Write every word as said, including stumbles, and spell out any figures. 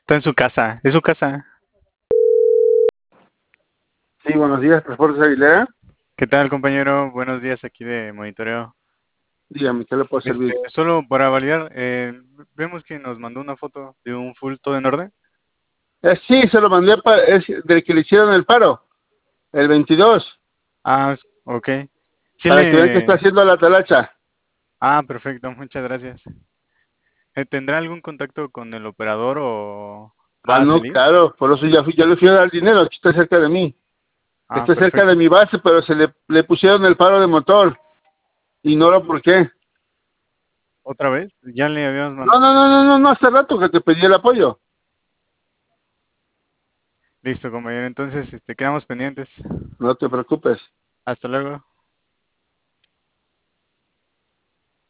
Está en su casa, es su casa. Sí, buenos días, Transportes Aguilera. ¿Qué tal, compañero? Buenos días aquí de monitoreo. Dígame, ¿qué le puedo Este, servir? solo para validar, eh, vemos que nos mandó una foto de un full todo en orden. Eh, sí, se lo mandé para, es del que le hicieron el paro, el veintidós, Ah, s- ok. Sí para que vean que está le... haciendo la talacha. Ah, perfecto, muchas gracias. Eh, ¿Tendrá algún contacto con el operador o Ah, va a no, salir? claro, por eso ya fui, yo le fui a dar dinero, aquí está cerca de mí. Ah, Está cerca de perfecto. mi base, pero se le, le pusieron el paro de motor. Ignoro por qué. ¿Otra vez? Ya le habíamos No, mandado. no, no, no, no, no, hace rato que te pedí el apoyo. Listo, compañero. Entonces, este, quedamos pendientes. No te preocupes. Hasta luego.